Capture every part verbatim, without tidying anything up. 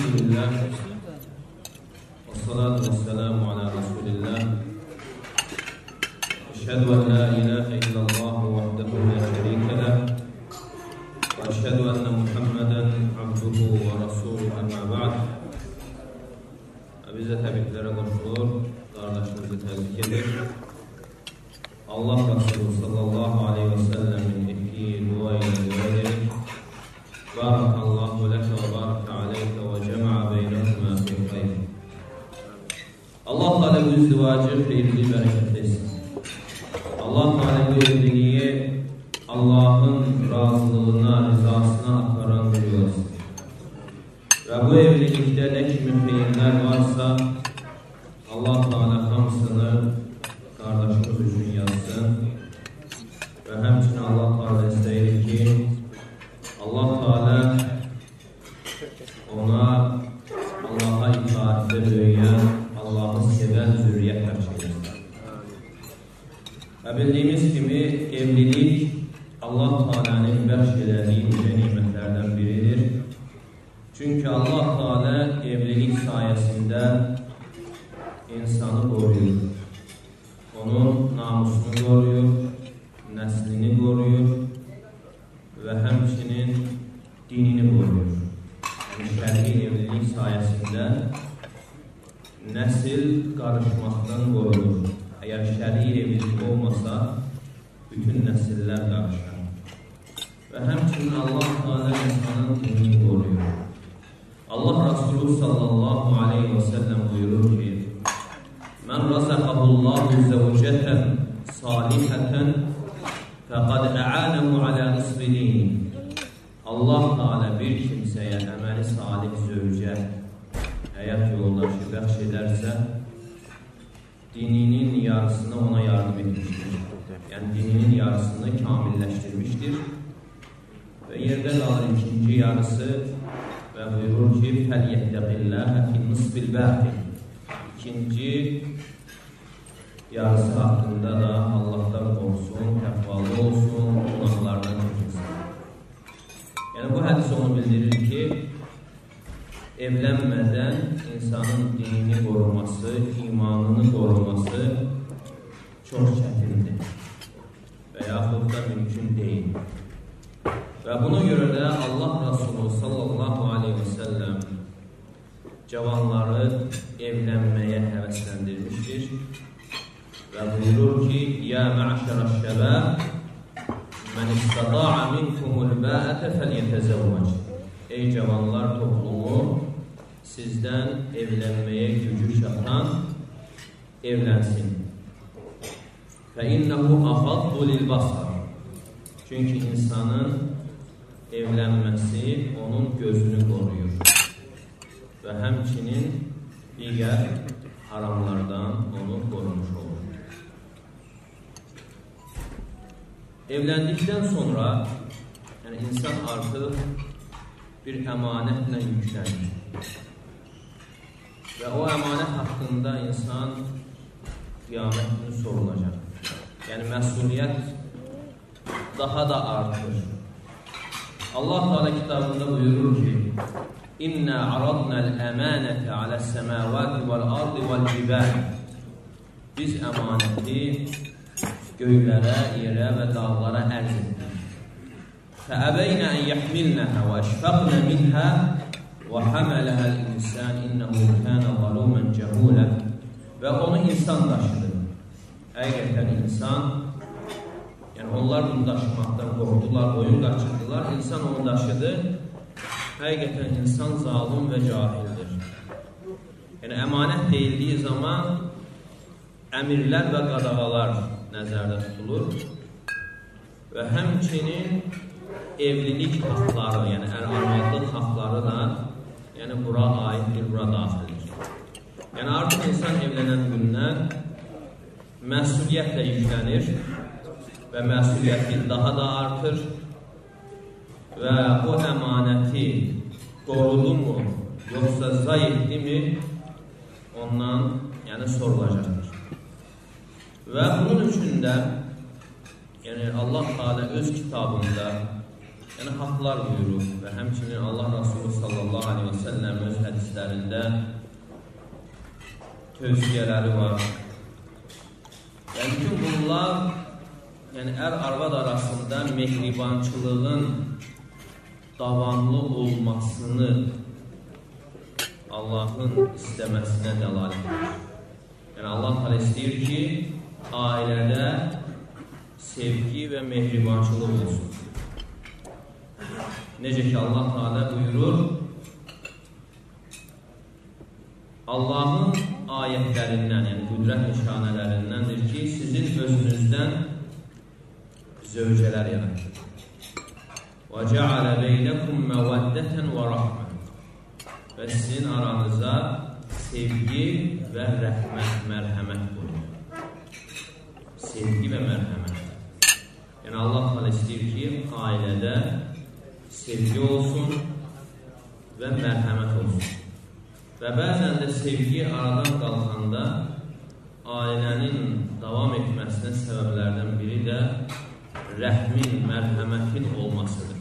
Elhamdülillah ve salatu ve selamu ala Resulillah. Eşhedü en la ilahe illallah vahdehu la şerike leh ve eşhedü enne Muhammeden abduhu ve rasuluhu amma ba'd. Biz de təbriklere qoşulur, qardaşımızı təbrik edir. Allah Resulü sallallahu aleyhi ve sellemin ettiği dua ile dua edelim. Barakallahu leke ve baraka aleyke ve cema'a beynekuma fi khayr. Allah Teala bu izdivacı hayırlı, bereketli etsin. Allah Teala bu evliliği Allah'ın razılığına, rızasına aktaran bir yol etsin. Ve bu evlilikte ne kimi hayırlar varsa Allah Teala hamısını kardeşimiz üçün yazsın. Ve hemçinin Allah Teala istəyir ki Allah Teala ona Allah'a itaatde büyüyen, Allah'ı seven zürriyet bəxş. Ve bildiğimiz gibi evlilik Allah Teala'nın bəxş elədiyi yüce nimetlerden biridir. Çünkü Allah Teala evlilik sayesinde insanı koruyor. Onun namusunu koruyor, neslini koruyor ve hemçinin dinini koruyor. Yani şer'i evlilik sayesinde nesil karışmaktan korunur. Eğer şer'i evlilik olmasa bütün nesiller karışır. Ve hemçinin Allah Teala insanın dinini koruyor. Allah Resulü sallallahu aleyhi ve sellem buyurur ki: "Men razaqahullahu zevceten saliheten faqad a'anahu ala nisfi dini." Allah Teala bir kimseye əməli salih zövcə, həyat yoldaşı bəxş edərsə, dininin yarısını ona yardım etmiştir. Yani dininin yarısını kamilleştirmiştir. Ve yerde kalır ikinci yarısı ve buyurur ki: "Felyettegillâhe fin nisfil bâqi." İkinci yarısı hakkında da Allah'tan korksun, takvalı olsun, günahlardan çekinsin. Yani bu hadis onu bildirir ki evlenmeden insanın dinini koruması, imanını koruması çok çətindir veyahut da mümkün değil. Ve buna göre de Allah Resulü sallallahu aleyhi ve sellem cavanları evlenmeye heveslendirmiştir. Ve buyurur ki: "Ya ma'şereş şebab, men istata'a minkumul ba'ate felyetezevvac." Ey cavanlar toplumu, sizden evlenmeye gücü çatan evlensin. فَاِنَّهُ أَخَضُّ لِلْبَصَرِ. Çünkü insanın evlenmesi onun gözünü koruyor. Ve hemçinin diğer haramlardan onu korumuş olur. Evlendikten sonra yani insan artık bir emanetle yüklenir. Ve o emanet hakkında insan kıyamet günü sorulacak. Yani mesuliyet daha da artır. Allah Teala kitabında buyurur ki: "İnna aradna'l emanete ale's semavati vel ardi vel cibal." Biz emaneti göylere, yere ve dağlara ərz etdik. فَأَبَيْنَ أَنْ يَحْمِلْنَهَا وَأَشْفَقْنَ مِنْهَا وَحَمَلَهَا الْإِنْسَانِ إِنَّهُ كَانَ ظَلُومًا جَهُولًا. Ve onu insan taşıdı. Hakikaten insan, yani onlar bunu taşımaktan korktular, boyun kaçırdılar. İnsan onu taşıdı. Hakikaten insan zalim ve cahildir. Yani emanet değildiği zaman emirler ve qadağalar nəzərdə tutulur. Ve hemçinin evlilik hakları, yani er-arvadlıq hakları da yani bura aittir, bura daxildir. Yani artık insan evlenen gündən məsuliyyətlə yüklənir ve məsuliyyəti daha da artır ve o emaneti korudu mu yoksa zayıftı mi ondan yani sorulacaktır. Ve bunun için de yani Allah Teala öz kitabında yəni haqlar buyurur və həmçinin Allah Rasulü sallallahu aleyhi və səlləm öz hədislərində tövsiyələri var. Yəni bütün bunlar yəni ər-arvad arasında mehribançılığın davamlı olmasını Allahın istəməsinə dəlalət edir. Yəni Allah təala istəyir ki, ailədə sevgi və mehribançılıq olsun. Necə ki Allah Teala buyurur, Allahın ayətlərindən, yəni qüdrət nişanələrindəndir ki, sizin özünüzdən zövcələr yaratır. وَجَعَلَ بَيْنَكُمْ مَوَدَّةً وَرَحْمَةً və sizin aranıza sevgi və rəhmət, mərhəmət qoyur. Sevgi və mərhəmət. Yəni Allah Teala istəyir ki, ailədə sevgi olsun və mərhəmət olsun. Və bəzən də sevgi aradan qalxanda ailənin davam etməsinə səbəblərdən biri də rəhmin, mərhəmətin olmasıdır.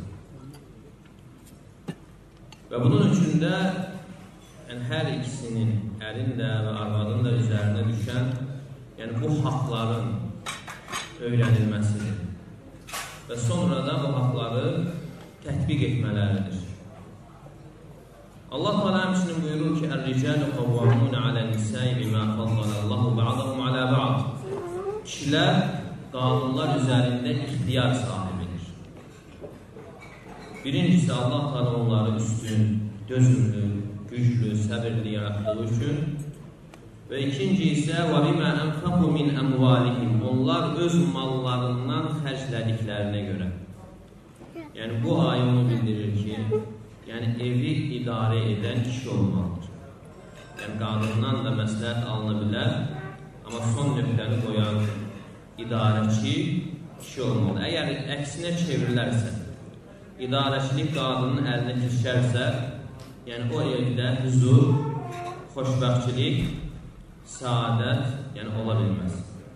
Və bunun üçün də yəni, hər ikisinin, ərin də və arvadın da üzərinə düşən yəni, bu haqların öyrənilməsidir. Və sonra da bu haqları tətbiq etmələridir. Allah Teala həmçinin buyurur ki, "Ər-ricalu qavvamun alə'n-nisai bimā faddaləllahu ba'dahum alə ba'd." Kişilər qanunlar üzərində ixtiyar sahibidir. Birincisi, Allah Teala onları üstün, dözümlü, güclü, səbirli yaratdığı üçün və ikinci isə və bimə ənfəqu min əmvalihim, onlar öz mallarından xərclədiklərinə görə. Yəni bu ayə onu bildirir ki, yəni evi idarə edən kişi olmalıdır. Yəni qadından da məsləhət alına bilər, amma son nöqtəni qoyan idarəçi kişi olmalıdır. Əgər əksinə çevrilərsə, idarəçilik qadının əlinə keçərsə, yəni o evdə huzur, xoşbəxtçilik, səadət yəni ola bilməz.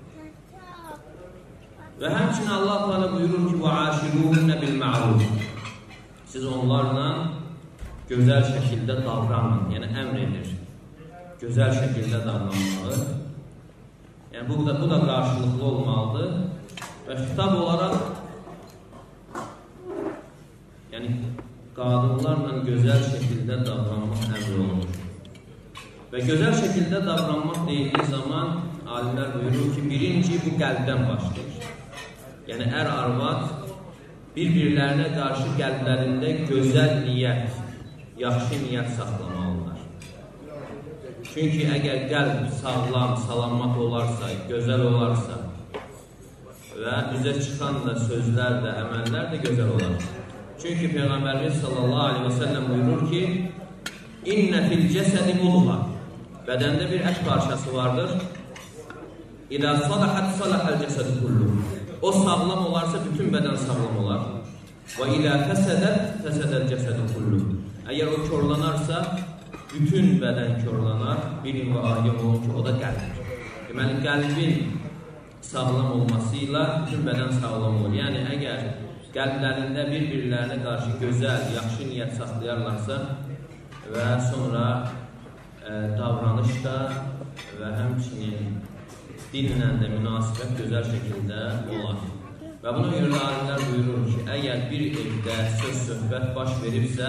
Və həmçinin Allah Teala buyurur ki, "Və'aşiruhunne bil-ma'ruf." Siz onlarla gözəl şəkildə davranın, yəni əmr edir. Gözəl şəkildə davranmalı. Yəni bu da, bu da qarşılıqlı olmalıdır. Və xitab olaraq yəni qadınlarla gözəl şəkildə davranmaq əmr olunur. Və gözəl şəkildə davranmaq deyildiyi zaman alimlər buyurur ki, birinci bu qəlbdən başlayır. Yəni ər-arvad bir-birlərinə qarşı qəlblərində gözəl niyyət, yaxşı niyyət saxlamalılar. Çünki əgər qəlb sağlam, salamat olarsa, gözəl olarsa və üzə çıxan da sözlər də, əməllər də gözəl olar. Çünki Peyğəmbərimiz sallallahu aleyhi və səlləm buyurur ki, "İnnə fil cəsədi mudğa." Bədəndə bir ət parçası vardır. "İzə salahat salahal cəsədu kullu." O sağlam olarsa bütün bədən sağlam olar. "Və izə fəsədət fəsədəl cəsədu kullu." Əgər o korlanarsa bütün bədən korlanar. Bilin və agah olun ki, o da qəlbdir. Deməli, qəlbin sağlam olmasıyla bütün bədən sağlam olur. Yəni, əgər qəlblərində bir-birlərinə qarşı gözəl, yaxşı niyyət saxlayarlarsa və sonra e, davranışda və həmçinin dinlə də münasibət gözəl şəkildə olar. Və buna görə alimlər buyurur ki, əgər bir evdə söz-söhbət baş veribsə,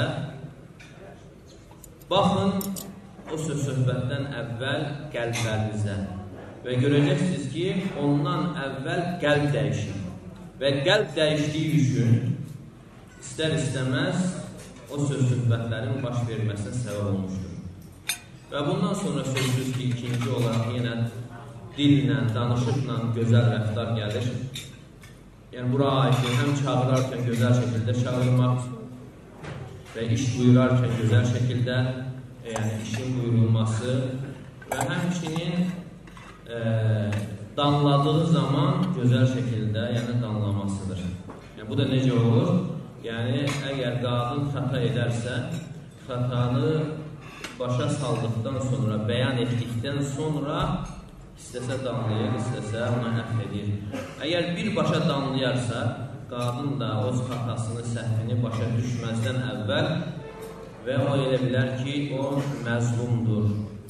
baxın o söz-söhbətdən əvvəl qəlblərinizə və görəcəksiniz ki, ondan əvvəl qəlb dəyişir. Və qəlb dəyişdiyi üçün istər-istəməz o söz-söhbətlərin baş verməsinə səbəb olmuşdur. Və bundan sonra sözsüz ki, ikinci olaraq yenə dillə, danışıqla gözəl rəftar gəlir. Yəni, bura aid həm çağırarkən gözəl şəkildə çağırmaq və iş buyurarkən gözəl şəkildə yəni işin buyurulması və həmçinin e, danladığı zaman gözəl şəkildə yəni danlamasıdır. Yəni, bu da necə olur? Yəni, əgər qadın xəta edərsə, xətanı başa saldıqdan sonra, bəyan etdikdən sonra istəsə danlayır, istəsə ona əfv edir. Əgər birbaşa danlayarsa qadın da öz xatasını, səhvini başa düşməzdən əvvəl və o elə bilər ki, o məzlumdur,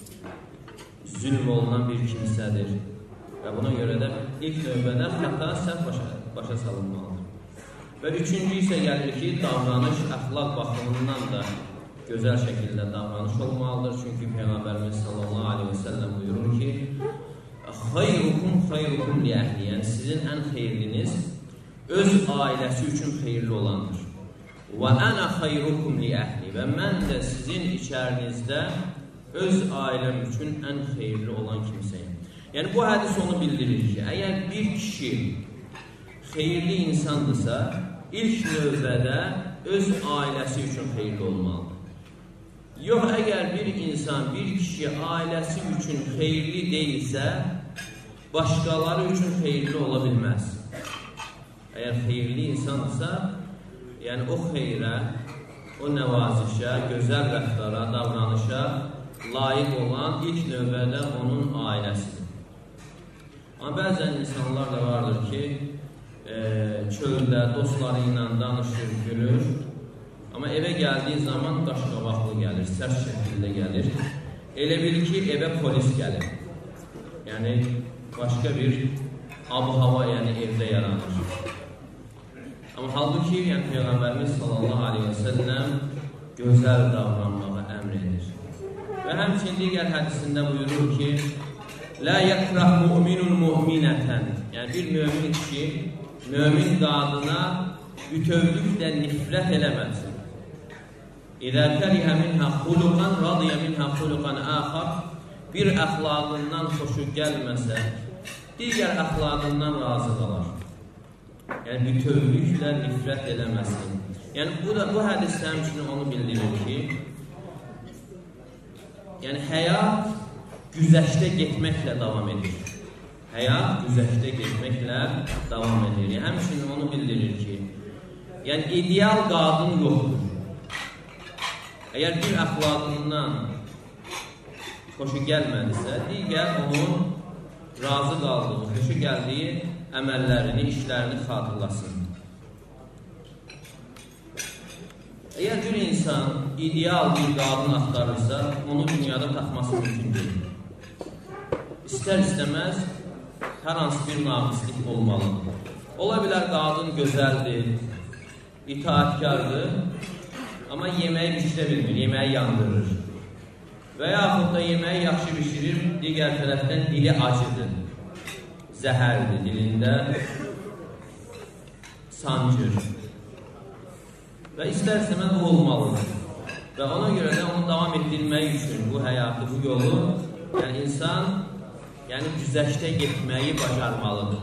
zülm olunan bir kimsədir və buna görə də ilk növbədə xəta səhv başa, başa salınmalıdır. Və üçüncü isə gəlir ki, davranış, əxlaq baxımından da gözəl şəkildə davranış olmalıdır. Çünki Peyğəmbərimiz sallallahu aleyhi və səlləm buyurur ki, xeyrukum xeyrukum li əhli, yəni sizin ən xeyirliniz öz ailəsi üçün xeyirli olandır. Və ənə xeyrukum li əhli, və mən də sizin içərinizdə öz ailəm üçün ən xeyirli olan kimsəyim. Yəni bu hədis onu bildirir ki, əgər bir kişi xeyirli insandırsa, ilk növbədə öz ailəsi üçün xeyirli olmalıdır. Yox, əgər bir insan, bir kişi ailəsi üçün xeyirli deyilsə, başqaları üçün xeyirli ola bilməz. Əgər xeyirli insandırsa, yəni o xeyrə, o nəvazişə, gözəl rəftara, davranışa layiq olan ilk növbədə onun ailəsidir. Amma bəzən insanlar da vardır ki, e, çöldə dostları ilə danışır, gülür. Amma evə gəldiyi zaman qaşqabaqlı gəlir, sərt şəkildə gəlir. Elə bil ki, evə polis gəlir. Yəni, başqa bir ab-hava yəni, evdə yaranır. Amma halbuki, yəni, Peyğəmbərimiz sallallahu aleyhi və səlləm gözəl davranmağa əmr edir. Və həmçinin digər hədisində buyurur ki, Lə yəkrah mu'minun mu'minətən, yəni bir mömin kişi, mömin qadına bütövlüklə nifrət eləməsin. İzə kərihə minhə xuluqan, radiyə minhə xuluqan əxar, bir əxlaqından xoşu gəlməsə, digər əxlaqından razı qalar. Yəni, bütövlüklə nifrət eləməsin. Yəni, bu, da, bu hədis həmçinin onu bildirir ki, yəni, həyat güzəşdə getməklə davam edir. Həyat güzəşdə getməklə davam edir. Yəni, həmçinin onu bildirir ki, yəni, ideal qadın yoxdur. Əgər bir əxlaqından xoşu gəlmədisə, digər onun razı qaldığı, xoşu gəldiyi əməllərini, işlərini xatırlasın. Əgər bir insan ideal bir qadın axtarırsa, onu dünyada tapması mümkün deyil. İstər-istəməz hər hansı bir naqislik olmalıdır. Ola bilər qadın gözəldir, itaatkardır, amma yeməyi bişirə bilmir, yeməyi yandırır. Və yaxud da yeməyi yaxşı bişirir, digər tərəfdən dili acıdır, zəhərdir, dilində sancır. Və istər-istəməz bu olmalıdır. Və ona görə də onu davam etdirmək üçün bu həyatı, bu yolu, yəni insan yəni güzəşdə getməyi bacarmalıdır.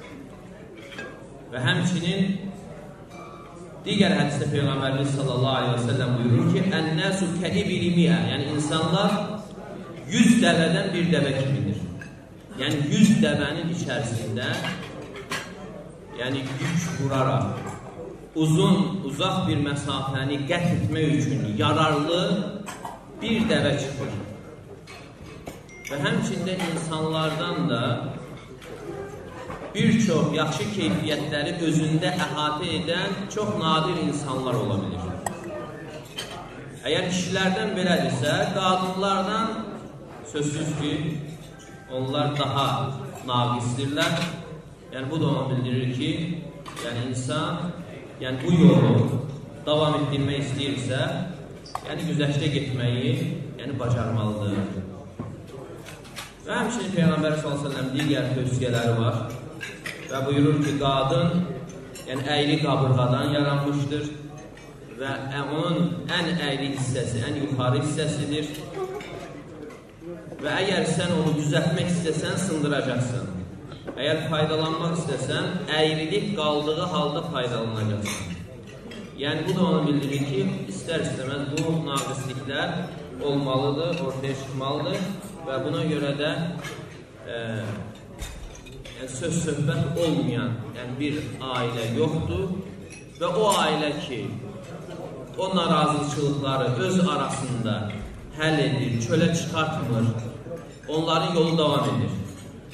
Və həmçinin digər hədisdə Peyğəmbərimiz sallallahu aleyhi və səlləm buyurur ki, Ən-nəsu kəibili miə, yəni insanlar yüz dəvədən bir dəvə kimidir. Yəni yüz dəvənin içərisində yəni yük vuraraq uzun, uzaq bir məsafəni qət etmək üçün yararlı bir dəvə çıxır. Və həmçində insanlardan da bir çox yaxşı keyfiyyətləri özündə əhatə edən çox nadir insanlar ola bilir. Əgər kişilərdən belədirsə, qadınlardan sözsüz ki, onlar daha naqisdirlər. Yəni, bu da onu bildirir ki, yəni insan yəni, bu yolu davam etdirmək istəyirsə, yəni güzəşdə getməyi yəni, bacarmalıdır. Və həmçinin Peyğəmbər sallallahu əleyhi və səlləm digər tövsiyələri var və buyurur ki, qadın yəni əyri qabırğadan yaranmışdır və onun ən əyri hissəsi, ən yuxarı hissəsidir və əgər sən onu düzəltmək istəsən, sındıracaqsan. Əgər faydalanmaq istəsən, əyrilik qaldığı halda faydalanacaqsan. Yəni, bu da onu bildirir ki, istər-istəməz bu naqisliklər olmalıdır, ortaya çıxmalıdır və buna görə də e, yəni, söz-söhbət olmayan yəni, bir ailə yoxdur və o ailə ki, o narazıçılıqları öz arasında həll edir, çölə çıxartmır, onların yolu davam edir.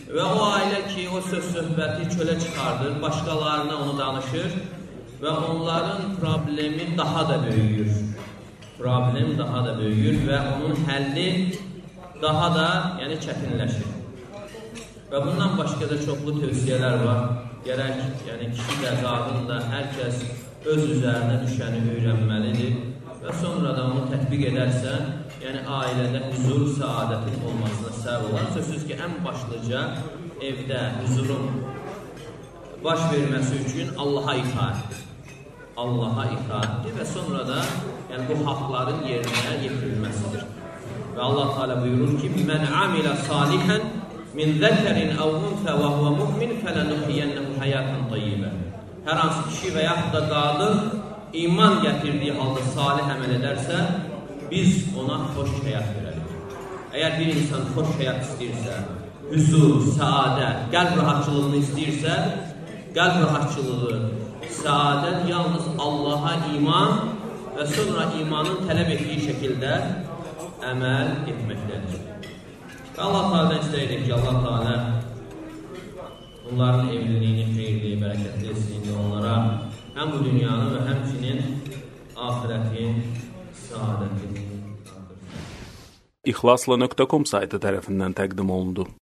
və o ailə ki, o söz-söhbəti çölə çıxardır, başqalarına onu danışır və onların problemi daha da böyüyür. Problem daha da böyüyür və onun həlli daha da yəni, çətinləşir. Və bundan başqa da çoxlu tövsiyələr var. Gərək yəni, kişi də, qadın da, hər kəs öz üzərinə düşəni öyrənməlidir və sonra da onu tətbiq edərsə, yəni ailədə huzur, səadətin olmasına səbəb olar. Sözsüz ki, ən başlıca evdə huzurun baş verməsi üçün Allaha itaətdir. Allaha itaətdir və sonra da yəni, bu haqların yerinə yetirilməsidir. Və Allah Teala buyurur ki, "Mən amilə salihan min zəkərin əv unsə və huvə mu'min fələnuhiyyənəhu həyatan tayyibə." Hər hansı kişi və yaxud da qadın iman gətirdiyi halda salih əməl edərsə, biz ona xoş həyat verərik. Əgər bir insan xoş həyat istəyirsə, huzur, səadət, qəlb rahatçılığını istəyirsə, qəlb rahatçılığı, səadət yalnız Allaha iman və sonra imanın tələb etdiyi şəkildə əməl etməkdədir. Və Allah Teala'dan istəyirik ki, Allah Teala onların evliliyini xeyirli, bərəkətli etsin, onlara həm bu dünyanın və həmçinin ahirətin səadətini. İxlasla nöqtə com saytı tərəfindən təqdim olundu.